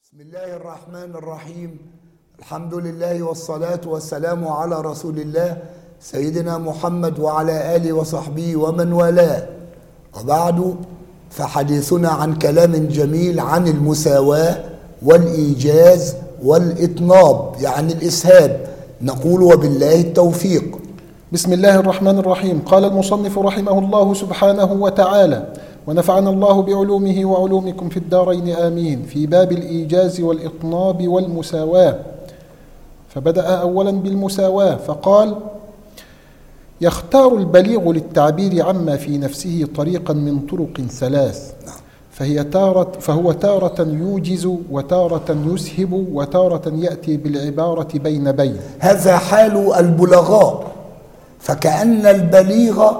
بسم الله الرحمن الرحيم. الحمد لله والصلاة والسلام على رسول الله سيدنا محمد وعلى آله وصحبه ومن والاه، وبعد فحديثنا عن كلام جميل عن المساواة والإيجاز والإطناب، يعني الإسهاب. نقول وبالله التوفيق. بسم الله الرحمن الرحيم. قال المصنف رحمه الله سبحانه وتعالى: ونفعنا الله بعلومه وعلومكم في الدارين آمين، في باب الإيجاز والإطناب والمساواة. فبدأ أولا بالمساواة فقال: يختار البليغ للتعبير عما في نفسه طريقا من طرق ثلاث، فهو تارة يوجز وتارة يسهب وتارة يأتي بالعبارة بين بين. هذا حال البلغاء، فكأن البليغ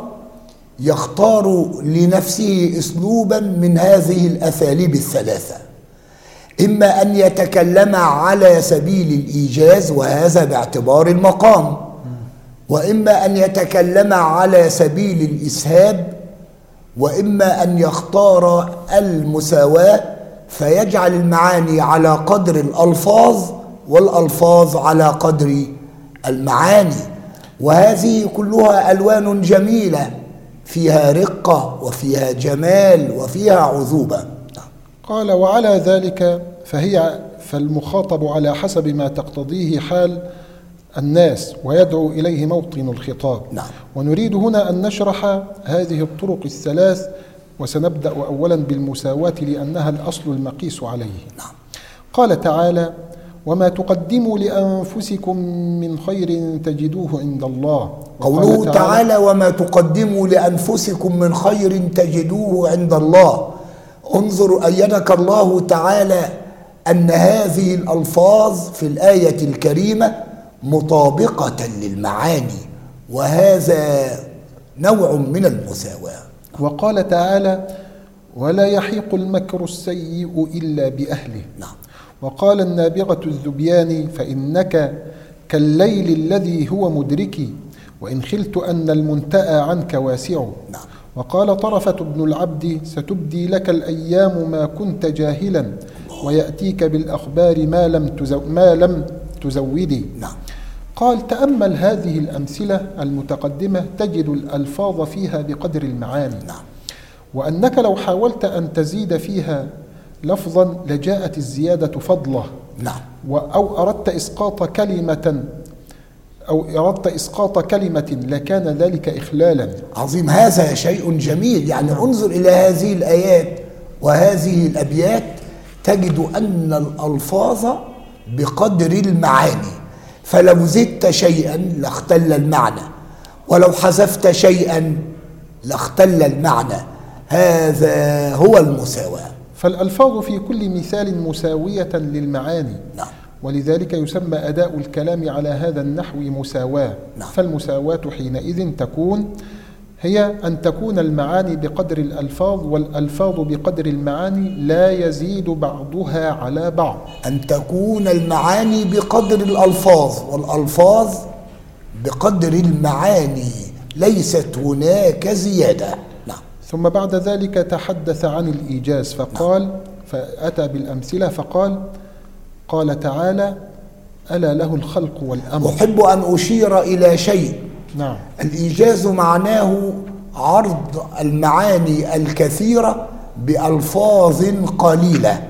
يختار لنفسه أسلوبا من هذه الأساليب الثلاثة، إما أن يتكلم على سبيل الإيجاز وهذا باعتبار المقام، وإما أن يتكلم على سبيل الإسهاب، وإما أن يختار المساواة فيجعل المعاني على قدر الألفاظ والألفاظ على قدر المعاني. وهذه كلها ألوان جميلة فيها رقة وفيها جمال وفيها عذوبة. قال: وعلى ذلك فالمخاطب على حسب ما تقتضيه حال الناس ويدعو إليه موطن الخطاب. نعم. ونريد هنا أن نشرح هذه الطرق الثلاث، وسنبدأ أولا بالمساواة لأنها الأصل المقيس عليه. نعم. قال تعالى: وما تقدموا لأنفسكم من خير تجدوه عند الله. قوله تعالى: وما تقدموا لأنفسكم من خير تجدوه عند الله. انظر أيدك الله تعالى أن هذه الألفاظ في الآية الكريمة مطابقة للمعاني، وهذا نوع من المساواة. وقال تعالى: ولا يحيق المكر السيء إلا بأهله. نعم. وقال النابغة الذبياني: فإنك كالليل الذي هو مدركي، وإن خلت أن المنتأى عنك واسع. نعم. وقال طرفة بن العبد: ستبدي لك الأيام ما كنت جاهلا، ويأتيك بالأخبار ما لم تزودي. نعم. قال: تأمل هذه الأمثلة المتقدمة تجد الألفاظ فيها بقدر المعاني. نعم. وأنك لو حاولت أن تزيد فيها لفظا لجاءت الزيادة فضلة. نعم. أو أردت إسقاط كلمة لكان ذلك إخلالا. عظيم، هذا شيء جميل. يعني انظر إلى هذه الآيات وهذه الأبيات تجد أن الألفاظ بقدر المعاني، فلو زدت شيئا لاختل المعنى، ولو حذفت شيئا لاختل المعنى. هذا هو المساواة. فالألفاظ في كل مثال مساوية للمعاني. نعم. ولذلك يسمى أداء الكلام على هذا النحو مساواة. نعم. فالمساواة حينئذ هي أن تكون المعاني بقدر الألفاظ، والألفاظ بقدر المعاني، لا يزيد بعضها على بعض. أن تكون المعاني بقدر الألفاظ والألفاظ بقدر المعاني، ليست هناك زيادة. نعم. ثم بعد ذلك تحدث عن الإيجاز فقال: فأتى بالأمثلة فقال: قال تعالى: ألا له الخلق والأمر. أحب أن أشير إلى شيء. نعم. الإيجاز معناه عرض المعاني الكثيرة بألفاظ قليلة،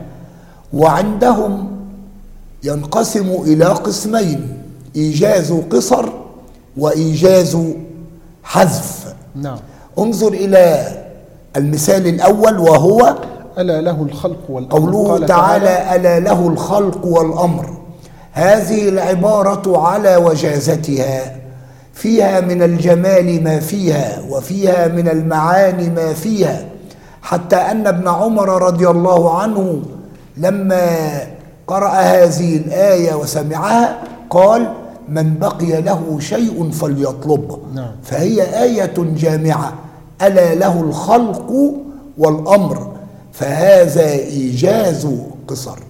وعندهم ينقسم إلى قسمين: إيجاز قصر وإيجاز حذف. نعم. انظر إلى المثال الأول وهو ألا له الخلق والأمر. قوله تعالى: ألا له الخلق والأمر. هذه العبارة على وجازتها، فيها من الجمال ما فيها، وفيها من المعاني ما فيها، حتى أن ابن عمر رضي الله عنه لما قرأ هذه الآية وسمعها قال: من بقي له شيء فليطلبه. نعم. فهي آية جامعة: ألا له الخلق والأمر، فهذا إيجاز قصر.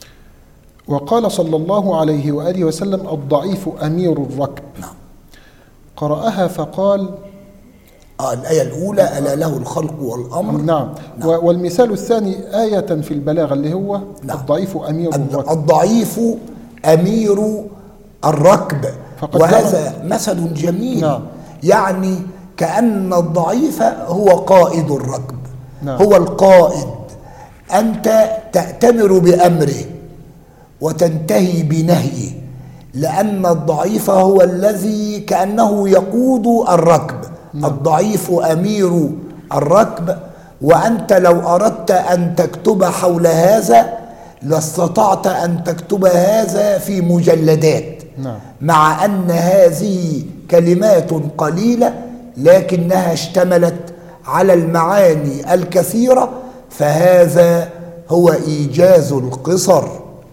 وقال صلى الله عليه وآله وسلم: الضعيف أمير الركب. نعم. قرأها فقال: الآية الأولى ألا له الخلق والأمر. نعم. والمثال الثاني آية في البلاغة اللي هو الضعيف أمير الركب. الضعيف أمير الركب، وهذا مثل جميل. نعم. يعني كأن الضعيف هو قائد الركب. نعم. هو القائد، أنت تأتمر بأمره وتنتهي بنهيه، لأن الضعيف هو الذي كأنه يقود الركب. نعم. الضعيف أمير الركب، وأنت لو أردت أن تكتب حول هذا لاستطعت أن تكتب هذا في مجلدات. نعم. مع أن هذه كلمات قليلة لكنها اشتملت على المعاني الكثيرة، فهذا هو إيجاز القصر.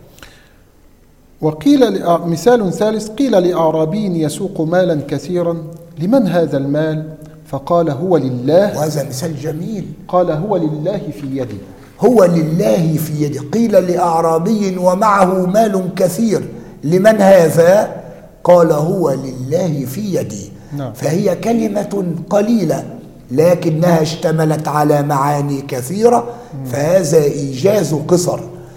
وقيل مثال ثالث، قيل لأعرابي يسوق مالا كثيرا لمن هذا المال؟ فقال هو لله. وهذا مثال جميل. قال هو لله في يدي. هو لله في يدي. قيل لأعرابي ومعه مال كثير لمن هذا؟ قال هو لله في يدي. نعم. فهي كلمة قليلة لكنها اشتملت على معاني كثيرة، فهذا إيجاز قصر.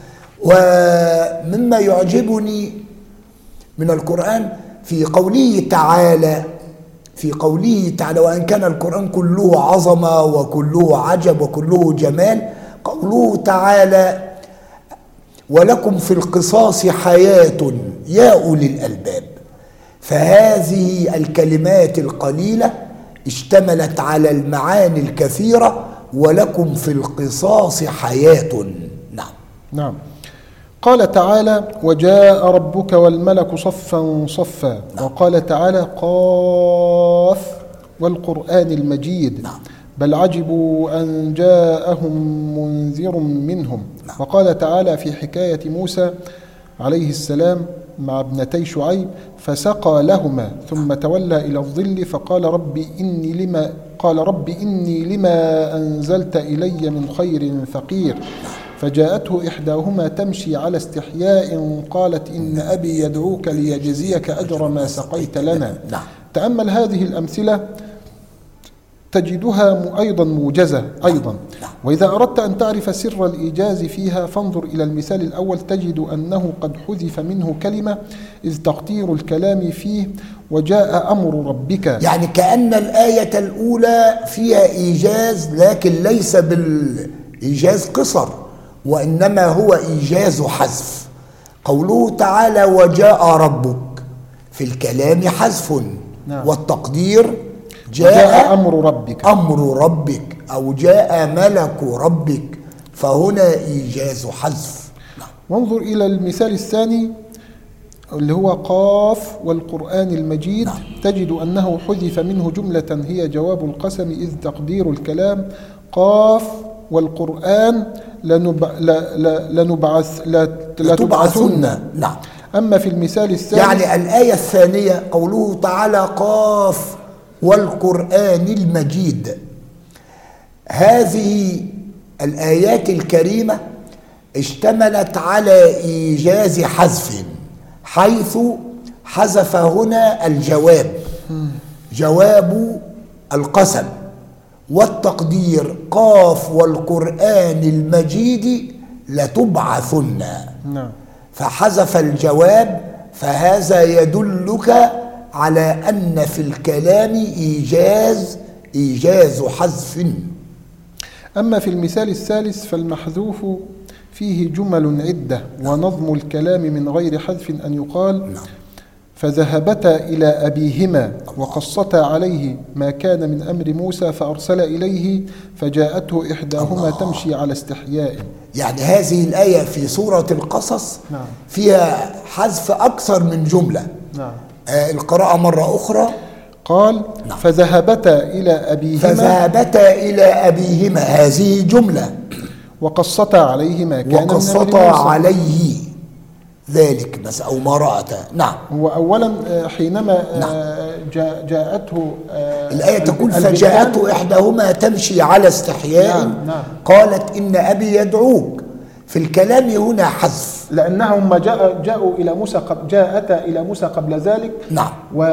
ومما يعجبني من القرآن في قوله تعالى وإن كان القرآن كله عظمة وكله عجب وكله جمال، قوله تعالى ولكم في القصاص حياة يا أولي الألباب. فهذه الكلمات القليلة اشتملت على المعاني الكثيرة، ولكم في القصاص حياة. نعم. نعم. قال تعالى وجاء ربك والملك صفا صفا. نعم. وقال تعالى قاف والقرآن المجيد. نعم. بل عجبوا أن جاءهم منذر منهم. نعم. وقال تعالى في حكاية موسى عليه السلام مع ابنتي شعيب فسقى لهما ثم تولى إلى الظل فقال رب إني لما أنزلت إلي من خير فقير. فجاءته إحداهما تمشي على استحياء قالت إن أبي يدعوك ليجزيك أجر ما سقيت لنا. تأمل هذه الأمثلة تجدها أيضا موجزة أيضا. وإذا أردت أن تعرف سر الإيجاز فيها فانظر إلى المثال الأول تجد أنه قد حذف منه كلمة إذ تقدير الكلام فيه وجاء أمر ربك. يعني كأن الآية الأولى فيها إيجاز لكن ليس بالإيجاز قصر، وإنما هو إيجاز حذف. قوله تعالى وجاء ربك في الكلام حذف. نعم. والتقدير جاء أمر ربك أو جاء ملك ربك، فهنا إيجاز حذف. وانظر إلى المثال الثاني اللي هو قاف والقرآن المجيد. تجد أنه حذف منه جملة هي جواب القسم إذ تقدير الكلام قاف والقرآن لتبعثن. نعم. أما في المثال الثاني يعني الآية الثانية قوله تعالى قاف والقرآن المجيد، هذه الآيات الكريمة اشتملت على إيجاز حذف، حيث حذف هنا الجواب، جواب القسم، والتقدير قاف والقرآن المجيد لتبعثن. نعم. فحذف الجواب، فهذا يدلك على أن في الكلام إيجاز حذف. أما في المثال الثالث فالمحذوف فيه جمل عدة ونظم الكلام من غير حذف أن يقال فذهبتا إلى أبيهما وقصتا عليه ما كان من أمر موسى فأرسل إليه فجاءته إحداهما تمشي على استحياء. يعني هذه الآية في سورة القصص فيها حذف أكثر من جملة. القراءة مرة أخرى قال فذهبتا إلى أبيهما هذه جملة وقصتا عليه ما كان وقصتا عليه ذلك بس أو ما رأت. نعم. هو أولا حينما جاءته الآية تقول فجاءته إحداهما تمشي على استحياء قالت إن أبي يدعوك، في الكلام هنا حذف. لأنهم جاءوا إلى موسى جاءتا إلى موسى قبل ذلك. نعم.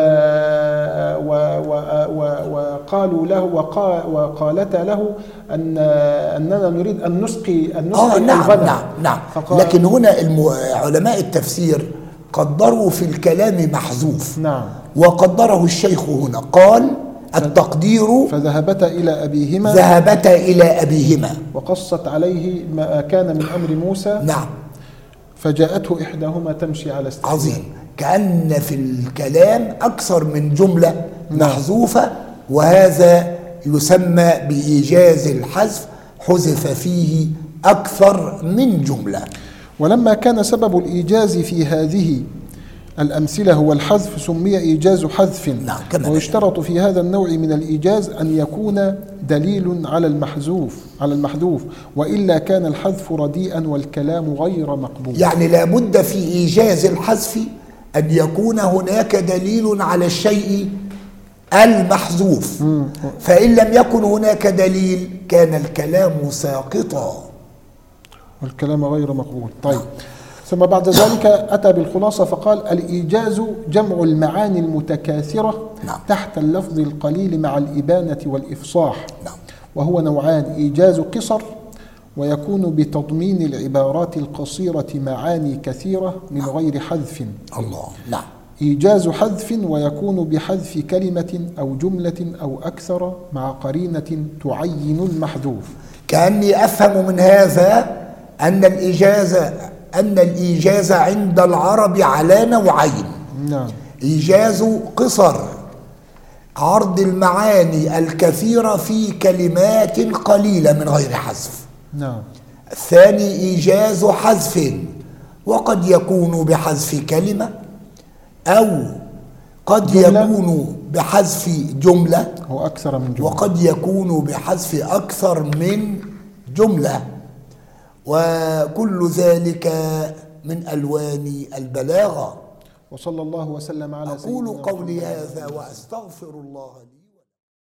وقالوا له وقالتا له أننا نريد أن نسقي نعم الغنم. نعم. لكن هنا علماء التفسير قدروا في الكلام محذوف. نعم. وقدره الشيخ هنا قال التقدير فذهبتا إلى أبيهما وقصت عليه ما كان من أمر موسى. نعم. فجاءته إحداهما تمشي على استحياء. عظيم. كأن في الكلام أكثر من جملة محذوفة، وهذا يسمى بإيجاز الحذف، حذف فيه أكثر من جملة. ولما كان سبب الإيجاز في هذه الأمثلة هو الحذف سمي إيجاز حذف. نعم. ويشترط في هذا النوع من الإيجاز أن يكون دليل على المحذوف وإلا كان الحذف رديئا والكلام غير مقبول. يعني لابد في إيجاز الحذف أن يكون هناك دليل على الشيء المحذوف، فإن لم يكن هناك دليل كان الكلام ساقطا والكلام غير مقبول. طيب. ثم بعد ذلك أتى بالخلاصة فقال الإيجاز جمع المعاني المتكاثرة تحت اللفظ القليل مع الإبانة والإفصاح. وهو نوعان: إيجاز قصر ويكون بتضمين العبارات القصيرة معاني كثيرة من غير حذف. الله. نعم. إيجاز حذف ويكون بحذف كلمة أو جملة أو أكثر مع قرينة تعين المحذوف. كأني أفهم من هذا أن الإيجاز عند العرب على نوعين. نعم. إيجاز قصر، عرض المعاني الكثيرة في كلمات قليلة من غير حذف. نعم. الثاني إيجاز حذف، وقد يكون بحذف كلمة أو قد يكون بحذف جملة أو أكثر من جملة، وقد يكون بحذف أكثر من جملة، وكل ذلك من ألوان البلاغة. وصلى الله وسلم على سيدنا أقول قولي هذا وأستغفر الله لي.